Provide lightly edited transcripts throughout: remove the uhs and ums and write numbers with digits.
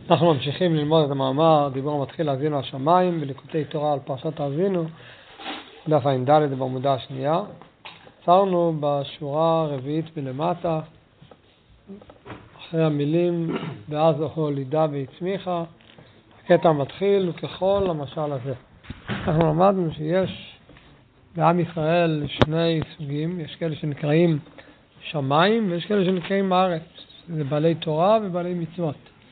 אנחנו ממשיכים ללמוד את המאמר, דיבור מתחיל האזינו השמיים, בליקוטי תורה על פרשת האזינו, דף ע"ד בעמודה השנייה. עצרנו בשורה הרביעית מלמטה, אחרי המילים, ואז הולידה והצמיחה, הקטע מתחיל וככל המשל הזה. אנחנו למדנו שיש בעם ישראל שני סוגים, יש כאלה שנקראים שמיים ויש כאלה שנקראים הארץ, זה בעלי תורה ובעלי מצוות.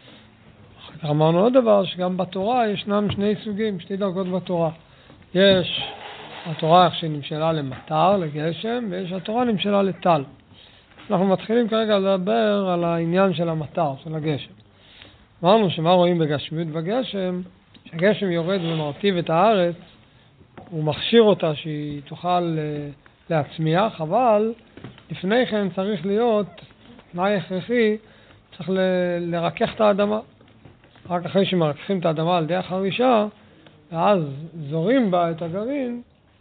אמרנו עוד דבר, שגם בתורה ישנם שני סוגים, שתי דרגות בתורה. יש התורה שנמשלה למטר, לגשם, ויש התורה נמשלה לטל. אנחנו מתחילים כרגע לדבר על העניין של המטר, של הגשם. אמרנו שמה רואים בגשמיות בגשם, שהגשם יורד ומרטיב את הארץ, הוא מכשיר אותה שהיא תוכל להצמיח, אבל לפני כן צריך להיות, תנאי הכרחי, צריך לרכך את האדמה. רק אחרי שמרככים את האדמה על ידי החרישה, ואז זורים בה את הגרעין,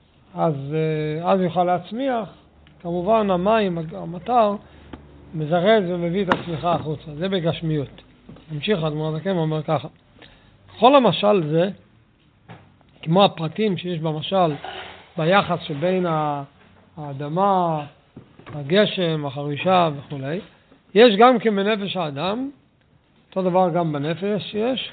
אז יוכל להצמיח. כמובן המים, המטר, מזרז ומביא את הצמיחה החוצה. זה בגשמיות. נמשיך, אדמו"ר הזקן אומר ככה. כל המשל זה, כמו הפרטים שיש במשל, ביחס שבין האדמה, הגשם, החרישה וכו', יש גם כבנפש האדם, אותו דבר גם בנפש יש.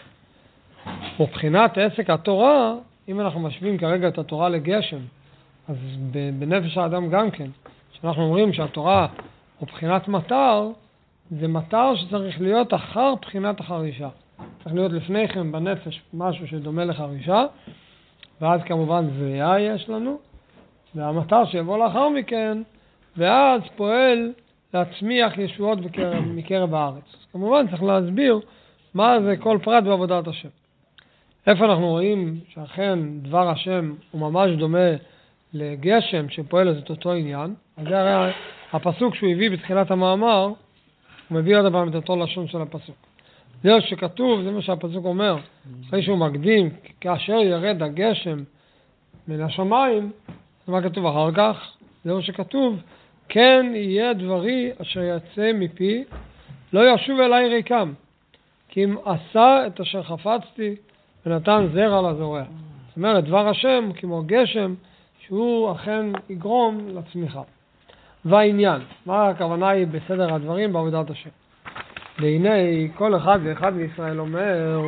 מבחינת עסק התורה, אם אנחנו משווים כרגע את התורה לגשם, אז בנפש האדם גם כן, שאנחנו אומרים שהתורה הוא בחינת מטר, זה מטר שצריך להיות אחר בחינת החרישה. צריך להיות לפני כן בנפש משהו שדומה לחרישה, ואז כמובן זריעה יש לנו, והמטר שיבוא לאחר מכן, ואז פועל להצמיח ישועות מקרב הארץ. כמובן צריך להסביר מה זה כל פרט בעבודת השם. איפה אנחנו רואים שאכן דבר השם הוא ממש דומה לגשם שפועל את אותו עניין. אז זה הרי הפסוק שהוא הביא בתחילת המאמר, הוא מביא עוד פעם את אותו לשון של הפסוק. זה שכתוב, זה מה שהפסוק אומר, אחרי שהוא מקדים, כאשר ירד הגשם מן השמיים, זה מה כתוב אחר כך, זה מה שכתוב, כן יהיה דברי אשר יצא מפי, לא ישוב אליי ריקם, כי אם עשה את אשר חפצתי ונתן זרע לזורע. זאת אומרת, דבר השם כמו גשם, שהוא אכן יגרום לצמיחה. והעניין, מה הכוונה היא בסדר הדברים בעבודת השם? והנה כל אחד ואחד מישראל אומר,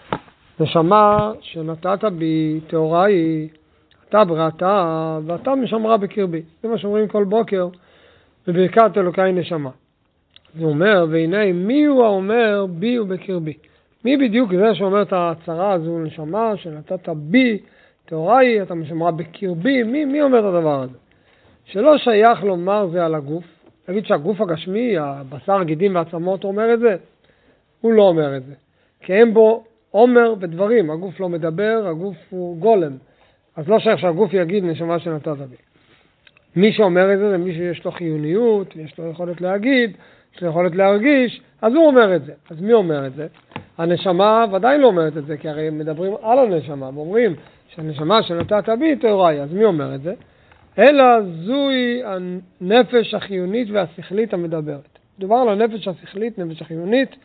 נשמה שנתת בי תאוראי, אתה בראתה ואתה משמרה בקרבי. זה מה שאומרים כל בוקר, בברכת אלוקי נשמה. זה אומר, והנה מי הוא האומר בי ובקרבי? מי בדיוק זה שאומר את ההצהרה הזו נשמה שנתת בי תאוראי, אתה משמרה בקרבי? מי אומר את הדבר הזה? שלא שייך לומר זה על הגוף. להגיד שהגוף הגשמי, הבשר, הגידים והעצמות אומר את זה? הוא לא אומר את זה. כי אין בו אומר ודברים. הגוף לא מדבר, הגוף הוא גולם. אז לא שייך שהגוף יגיד נשמה שנתת בי. מי שאומר את זה זה מי שיש לו חיוניות, יש לו יכולת להגיד, יש לו יכולת להרגיש, אז הוא אומר את זה. אז מי אומר את זה? הנשמה ודאי לא אומרת את זה, כי הרי מדברים על הנשמה, ואומרים שהנשמה שנתת בי תאוראי, אז מי אומר את זה? אלא זוהי הנפש החיונית והשכלית המדברת. מדובר על הנפש השכלית, נפש החיונית,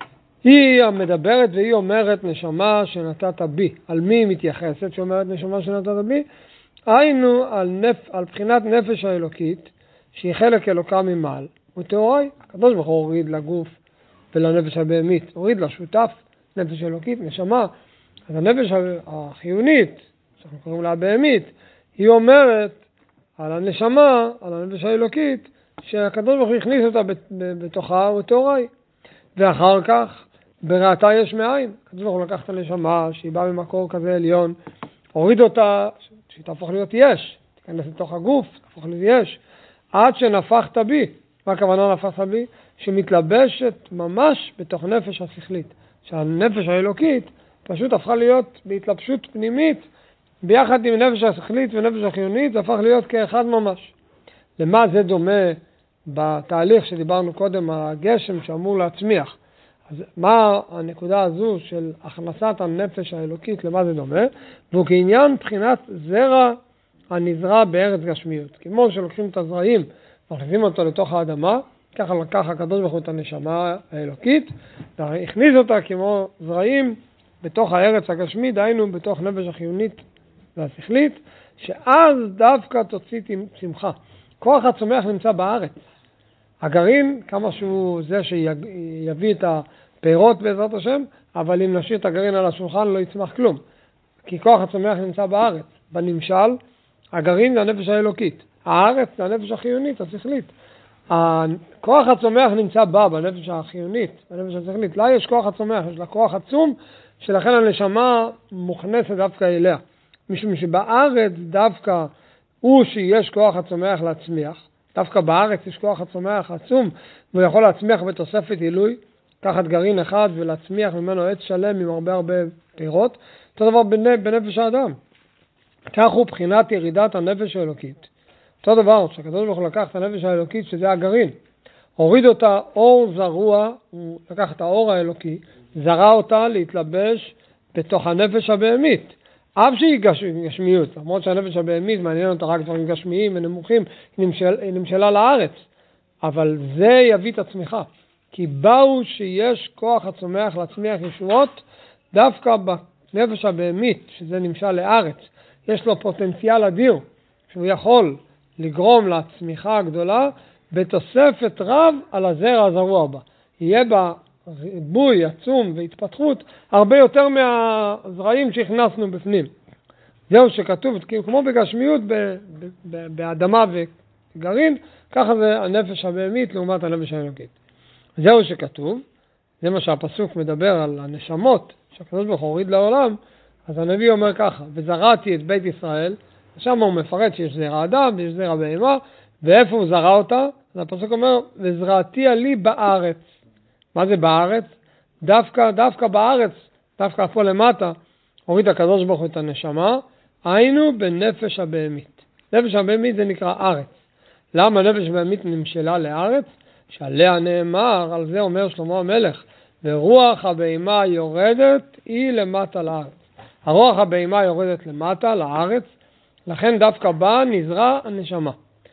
היא המדברת והיא אומרת נשמה שנתת בי. על מי היא מתייחסת שאומרת נשמה שנתת בי? היינו על בחינת נפש האלוקית, שהיא חלק אלוקה ממעל, ותאוראי. הקדוש ברוך הוא הוריד לגוף ולנפש הבהמית, הוריד לשותף נפש אלוקית, נשמה. אז הנפש החיונית, שאנחנו קוראים לה הבהמית, היא אומרת על הנשמה, על הנפש האלוקית, שהקדוש ברוך הוא הכניס אותה בתוכה ותאוראי. ואחר כך, בראתה יש מאין. הקדוש ברוך הוא לקח את הנשמה, שהיא באה ממקור כזה עליון, הוריד אותה, שהיא תהפוך להיות יש, תיכנס לתוך הגוף, תהפוך להיות יש, עד שנפחת בי. מה הכוונה נפחת בי? שמתלבשת ממש בתוך נפש השכלית. שהנפש האלוקית פשוט הפכה להיות בהתלבשות פנימית, ביחד עם נפש השכלית ונפש החיונית, זה הפך להיות כאחד ממש. למה זה דומה בתהליך שדיברנו קודם, הגשם שאמור להצמיח? אז מה הנקודה הזו של הכנסת הנפש האלוקית, למה זה דומה? והוא כעניין בחינת זרע הנזרע בארץ גשמיות. כמו שלוקחים את הזרעים, מכניסים אותו לתוך האדמה, ככה לקח הקדוש ברוך הוא את הנשמה האלוקית, והכניס אותה כמו זרעים בתוך הארץ הגשמית, דהיינו בתוך נפש החיונית והשכלית, שאז דווקא תוציא צמחה. כוח הצומח נמצא בארץ. הגרעין, כמה שהוא זה שיביא את הפירות בעזרת השם, אבל אם נשאיר את הגרעין על השולחן לא יצמח כלום. כי כוח הצומח נמצא בארץ. בנמשל, הגרעין זה הנפש האלוקית. הארץ זה הנפש החיונית, השכלית. כוח הצומח נמצא בה, בנפש החיונית, בנפש השכלית. לה יש כוח הצומח, יש לה כוח עצום, שלכן הנשמה מוכנסת דווקא אליה. משום שבארץ דווקא הוא שיש כוח הצומח להצמיח. דווקא בארץ יש כוח הצומח עצום, והוא יכול להצמיח בתוספת עילוי, לקחת גרעין אחד ולהצמיח ממנו עץ שלם עם הרבה פירות. אותו דבר בנפש האדם. כך הוא בחינת ירידת הנפש האלוקית. אותו דבר, כשהקדוש ברוך הוא לקח את הנפש האלוקית, שזה הגרעין, הוריד אותה אור זרוע, הוא לקח את האור האלוקי, זרע אותה להתלבש בתוך הנפש הבהמית. אף שהיא גשמיות, למרות שהנפש הבהמית מעניין אותה רק דברים גשמיים ונמוכים, היא נמשלה לארץ. אבל זה יביא את הצמיחה. כי באו שיש כוח הצומח להצמיח ישועות, דווקא בנפש הבהמית, שזה נמשל לארץ, יש לו פוטנציאל אדיר, שהוא יכול לגרום לצמיחה הגדולה, בתוספת רב על הזרע הזרוע בה. יהיה בה ריבוי עצום והתפתחות הרבה יותר מהזרעים שהכנסנו בפנים. זהו שכתוב, כמו בגשמיות באדמה וגרעין, ככה זה הנפש הבהמית לעומת הנפש האלוקית. זהו שכתוב, זה מה שהפסוק מדבר על הנשמות שהקדוש ברוך הוא הוריד לעולם. אז הנביא אומר ככה, וזרעתי את בית ישראל, שם הוא מפרט שיש זרע אדם ויש זרע בהמה, ואיפה הוא זרע אותה? אז הפסוק אומר, וזרעתי לי בארץ. מה זה בארץ? דווקא בארץ, דווקא פה למטה, הוריד הקדוש ברוך הוא את הנשמה, היינו בנפש הבהמית. נפש הבהמית זה נקרא ארץ. למה נפש הבהמית נמשלה לארץ? שעליה נאמר, על זה אומר שלמה המלך, ורוח הבהמה יורדת היא למטה לארץ. הרוח הבהמה יורדת למטה לארץ, לכן דווקא בה נזרע הנשמה.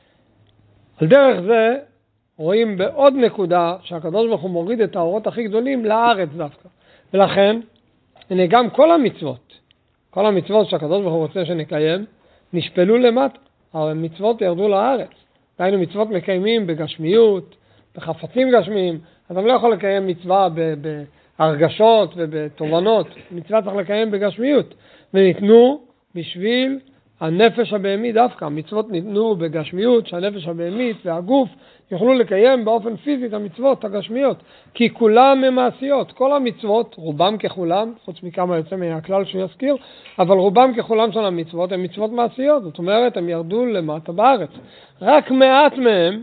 על דרך זה רואים בעוד נקודה שהקדוש ברוך הוא מוריד את האורות הכי גדולים לארץ דווקא. ולכן, הנה גם כל המצוות שהקדוש ברוך הוא רוצה שנקיים, נשפלו למטה. המצוות ירדו לארץ. דהיינו מצוות מקיימים בגשמיות, בחפצים גשמיים. אתה לא יכול לקיים מצווה בהרגשות ובתובנות. מצווה צריך לקיים בגשמיות. וניתנו בשביל הנפש הבהמית דווקא. המצוות ניתנו בגשמיות, שהנפש הבהמית והגוף יוכלו לקיים באופן פיזי את המצוות הגשמיות. כי כולם הם מעשיות. כל המצוות, רובם ככולם, חוץ מכמה יוצא מהכלל שהוא יזכיר, אבל רובם ככולם של המצוות הם מצוות מעשיות. זאת אומרת, הם ירדו למטה בארץ. רק מעט מהם,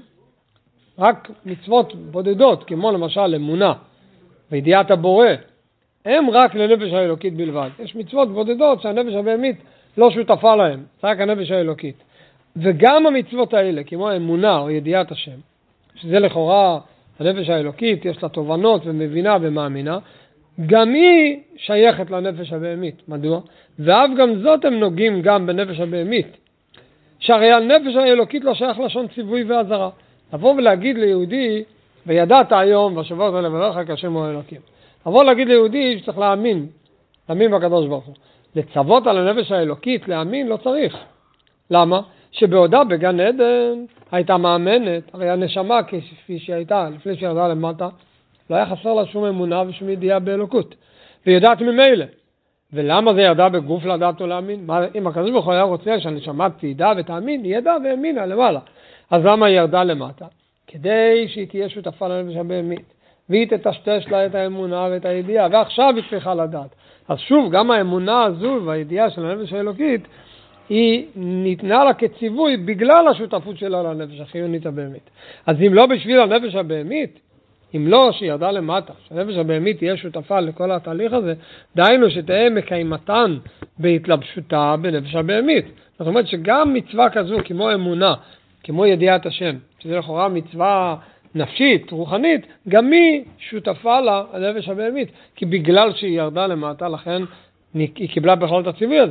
רק מצוות בודדות, כמו למשל אמונה וידיעת הבורא, הם רק לנפש האלוקית בלבד. יש מצוות בודדות שהנפש הבהמית לא שותפה להם, זה רק הנפש האלוקית. וגם המצוות האלה, כמו אמונה או ידיעת השם, שזה לכאורה הנפש האלוקית, יש לה תובנות ומבינה ומאמינה, גם היא שייכת לנפש הבהמית. מדוע? ואף גם זאת הם נוגעים גם בנפש הבהמית. שהרי הנפש האלוקית לא שייך לשון ציווי ועזרה. לבוא ולהגיד ליהודי, וידעת היום והשבועות האלה ולך כשם הוא האלוקים. לבוא להגיד ליהודי שצריך להאמין בקדוש ברוך הוא. לצוות על הנפש האלוקית, להאמין, לא צריך. למה? שבעודה בגן עדן הייתה מאמנת, הרי הנשמה כפי שהייתה, לפני שירדה למטה, לא היה חסר לה שום אמונה ושום ידיעה באלוקות. וידעת ממילא. ולמה זה ירדה בגוף לדעת או להאמין? אם הקדוש ברוך הוא היה רוצה שהנשמה תדע ותאמין, היא ידעה והאמינה למעלה. אז למה היא ירדה למטה? כדי שהיא תהיה שותפה לנפש הבהמית. והיא תטשטש לה את האמונה ואת הידיעה, ועכשיו היא צריכה לדעת. אז שוב, גם האמונה הזו והידיעה של הנפש האלוקית, היא ניתנה לה כציווי בגלל השותפות שלה לנפש החיונית הבהמית. אז אם לא בשביל הנפש הבהמית, אם לא שירדה למטה, שהנפש הבהמית תהיה שותפה לכל התהליך הזה, דהיינו שתהיה מקיימתן בהתלבשותה בנפש הבהמית. זאת אומרת שגם מצווה כזו, כמו אמונה, כמו ידיעת השם, שזה לכאורה מצווה נפשית, רוחנית, גם היא שותפה לה הנפש הבהמית, כי בגלל שהיא ירדה למטה, לכן היא קיבלה בכלל את הציווי הזה.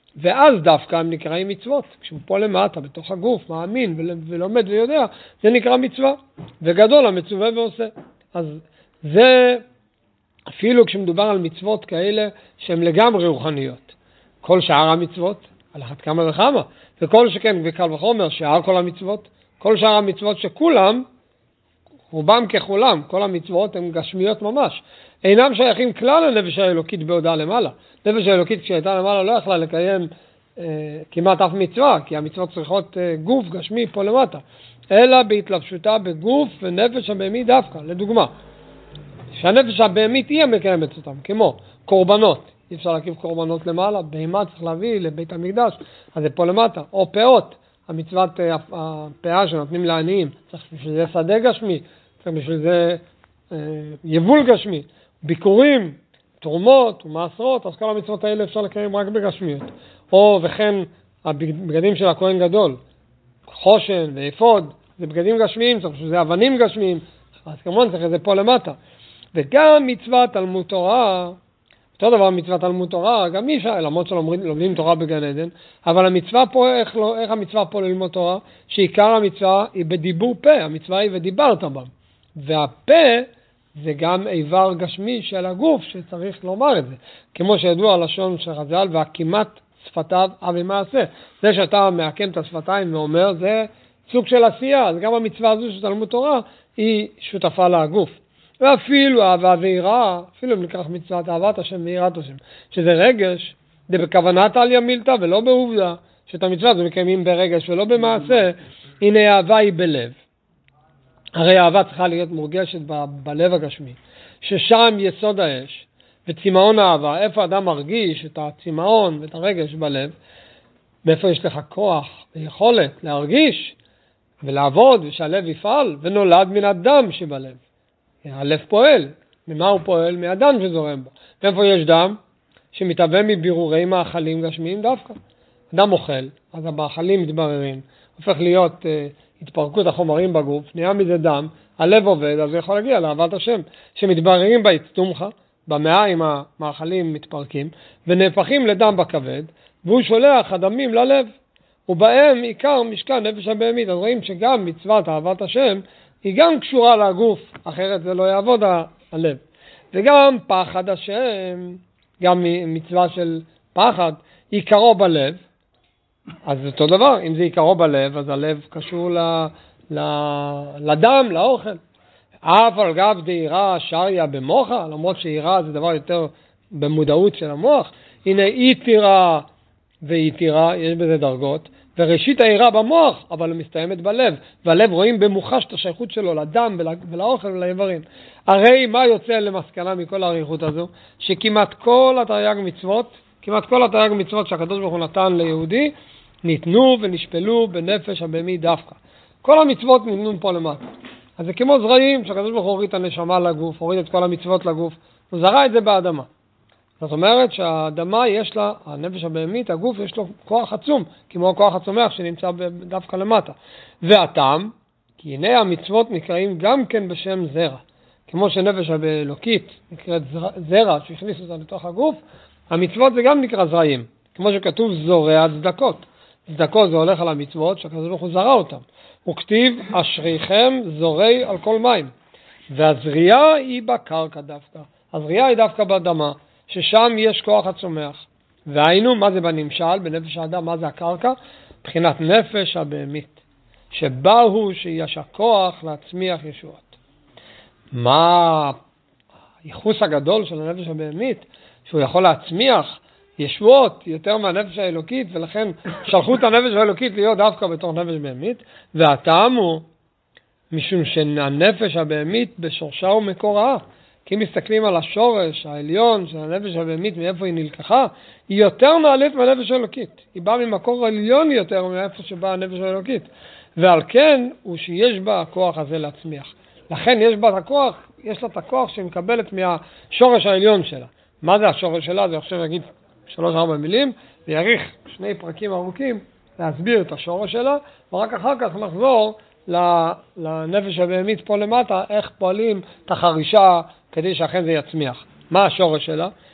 ואז דווקא הם נקראים מצוות. כשהוא פה למטה, בתוך הגוף, מאמין ולומד ויודע, זה נקרא מצווה. וגדול המצווה ועושה. אז זה, אפילו כשמדובר על מצוות כאלה, שהן לגמרי רוחניות. כל שאר המצוות, על אחת כמה וכמה. וכל שכן, וקל וחומר, שאר כל המצוות, כל שאר המצוות שכולם, רובם ככולם, כל המצוות הן גשמיות ממש. אינם שייכים כלל לנפש האלוקית בהודעה למעלה. נפש האלוקית כשהייתה למעלה לא יכלה לקיים כמעט אף מצווה, כי המצוות צריכות גוף גשמי פה למטה, אלא בהתלבשותה בגוף ונפש הבהמית דווקא. לדוגמה, שהנפש הבהמית היא המקיימת אותם, כמו קורבנות. אי אפשר להקיף קורבנות למעלה, בהמה צריך להביא לבית המקדש, אז זה פה למטה. או פאות, המצוות הפאה שנותנים לעניים, צריך בשביל זה שדה גשמי, צריך בשביל זה יבול גשמי, ביקורים, תרומות ומעשרות, אז כל המצוות האלה אפשר לקיים רק בגשמיות. או וכן הבגדים של הכהן גדול, חושן ואפוד, זה בגדים גשמיים, צריך בשביל זה אבנים גשמיים, אז כמובן צריך את זה פה למטה. וגם מצוות תלמוד תורה, אותו דבר מצוות תלמוד תורה, גם מי אפשר, למרות שלומדים תורה בגן עדן, אבל המצווה פה, איך המצווה פה ללמוד תורה? שעיקר המצווה היא בדיבור פה, המצווה היא ודיברת בה. והפה זה גם איבר גשמי של הגוף שצריך לומר את זה. כמו שידוע הלשון של חז"ל, והכמעט שפתיו אבי מעשה. זה שאתה מעקם את השפתיים ואומר, זה סוג של עשייה, אז גם המצווה הזו של תלמוד תורה היא שותפה לגוף. ואפילו אהבה ויראה, אפילו אם ניקח מצוות אהבת השם ויראת השם, שזה רגש, זה בכוונת על ימילתא ולא בעובדה, שאת המצוות זה מקיימים ברגש ולא במעשה, הנה אהבה היא בלב. הרי אהבה צריכה להיות מורגשת בלב הגשמי, ששם יסוד האש, וצמאון האהבה, איפה אדם מרגיש את הצמאון ואת הרגש בלב, מאיפה יש לך כוח ויכולת להרגיש ולעבוד ושהלב יפעל, ונולד מן הדם שבלב. הלב פועל. ממה הוא פועל? מהדם שזורם בו. ואיפה יש דם? שמתהווה מבירורי מאכלים גשמיים דווקא. אדם אוכל, אז המאכלים מתבררים, הופך להיות התפרקות החומרים בגוף, נהיה מזה דם, הלב עובד, אז זה יכול להגיע לאהבת השם, שמתבררים בהצטומחה, במעיים המאכלים מתפרקים, ונהפכים לדם בכבד, והוא שולח הדמים ללב, ובהם עיקר משכן נפש הבהמית. אז רואים שגם מצוות אהבת השם, היא גם קשורה לגוף, אחרת זה לא יעבוד הלב. וגם פחד השם, גם מצווה של פחד, עיקרו בלב, אז זה אותו דבר, אם זה עיקרו בלב, אז הלב קשור לדם, לאוכל. אף על גב דהירה שריה במוחה, למרות שהירה זה דבר יותר במודעות של המוח, הנה אי תירה ואי תירה, יש בזה דרגות, וראשית העירה במוח, אבל היא מסתיימת בלב, והלב רואים במוחש את השייכות שלו לדם ולאוכל ולאיברים. הרי מה יוצא למסקנה מכל העריכות הזו? שכמעט כל התרי"ג מצוות שהקדוש ברוך הוא נתן ליהודי, ניתנו ונשפלו בנפש הבהמית דווקא. כל המצוות ניתנו פה למטה. אז זה כמו זרעים שהקדוש ברוך הוא הוריד את הנשמה לגוף, הוריד את כל המצוות לגוף, הוא זרע את זה באדמה. זאת אומרת שהאדמה יש לה, הנפש הבהמית, הגוף יש לו כוח עצום, כמו כוח הצומח שנמצא דווקא למטה. והטעם, כי הנה המצוות נקראים גם כן בשם זרע. כמו שנפש האלוקית נקראת זרע, שהכניס אותה לתוך הגוף, המצוות זה גם נקרא זרעים. כמו שכתוב זורע צדקות. צדקות זה הולך על המצוות שהקדוש ברוך הוא זרע אותם. הוא כתיב אשריכם זורעי על כל מים. והזריעה היא בקרקע דווקא. הזריעה היא דווקא באדמה. ששם יש כוח הצומח. והיינו, מה זה בנמשל, בנפש האדם, מה זה הקרקע? מבחינת נפש הבהמית. שבה הוא שיש הכוח להצמיח ישועות. מה הייחוס הגדול של הנפש הבהמית? שהוא יכול להצמיח ישועות יותר מהנפש האלוקית, ולכן שלחו את הנפש האלוקית להיות דווקא בתור נפש בהמית, והטעם הוא משום שהנפש הבהמית בשורשה ומקורה. כי אם מסתכלים על השורש העליון של הנפש הבהמית, מאיפה היא נלקחה, היא יותר נעלית מהנפש האלוקית. היא באה ממקור עליון יותר מאיפה שבאה הנפש האלוקית. ועל כן הוא שיש בה הכוח הזה להצמיח. לכן יש בה את הכוח, יש לה את הכוח שמקבלת מהשורש העליון שלה. מה זה השורש שלה? זה עכשיו נגיד 3-4 מילים, ויריך 2 פרקים ארוכים להסביר את השורש שלה, ורק אחר כך נחזור לנפש הבהמית פה למטה, איך פועלים את החרישה כדי שאכן זה יצמיח. מה השורש שלה?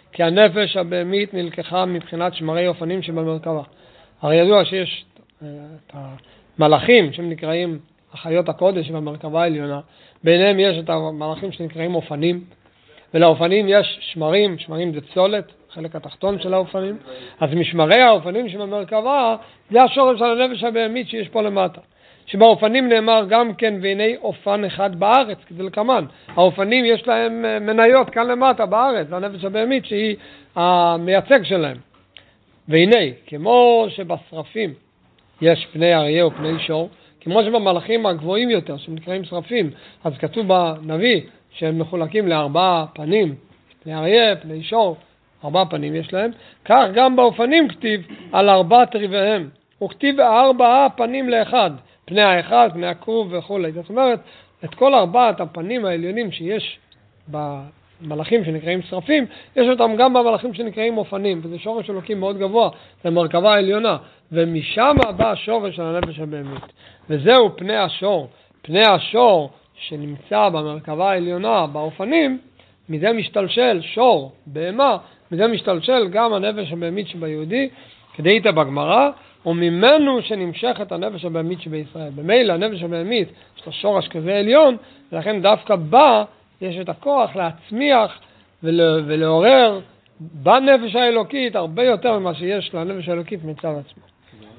כי הנפש הבהמית נלקחה מבחינת שמרי אופנים שבמרכבה. הרי ידוע שיש את המלאכים שנקראים החיות הקודש במרכבה העליונה, ביניהם יש את המלאכים שנקראים אופנים, ולאופנים יש שמרים, שמרים זה צולת, חלק התחתון של האופנים, אז משמרי האופנים שבמרכבה זה השורש של הנפש הבהמית שיש פה למטה. שבאופנים נאמר גם כן והנה אופן אחד בארץ, כדלקמן. האופנים יש להם מניות כאן למטה בארץ, והנפש הבהמית שהיא המייצג שלהם. והנה, כמו שבשרפים יש פני אריה או פני שור, כמו שבמלאכים הגבוהים יותר שנקראים שרפים, אז כתוב בנביא שהם מחולקים לארבע פנים, פני אריה, פני שור, 4 פנים יש להם, כך גם באופנים כתיב על 4 רבעיהם, וכתיב 4 פנים לאחד, פני האחד, פני הכרוב וכו'. זאת אומרת, את כל 4 הפנים העליונים שיש במלאכים שנקראים שרפים, יש אותם גם במלאכים שנקראים אופנים, וזה שורש אלוקים מאוד גבוה, זה מרכבה העליונה, ומשם בא השורש של הנפש הבהמית. וזהו פני השור, פני השור שנמצא במרכבה העליונה, באופנים, מזה משתלשל שור, בהמה, מזה משתלשל גם הנפש הבהמית שביהודי, כדאית בגמרא, וממנו שנמשכת הנפש הבהמית שבישראל. במילא הנפש הבהמית יש לה שורש כזה עליון, ולכן דווקא בה יש את הכוח להצמיח ולעורר בנפש האלוקית הרבה יותר ממה שיש לנפש האלוקית מצד עצמו.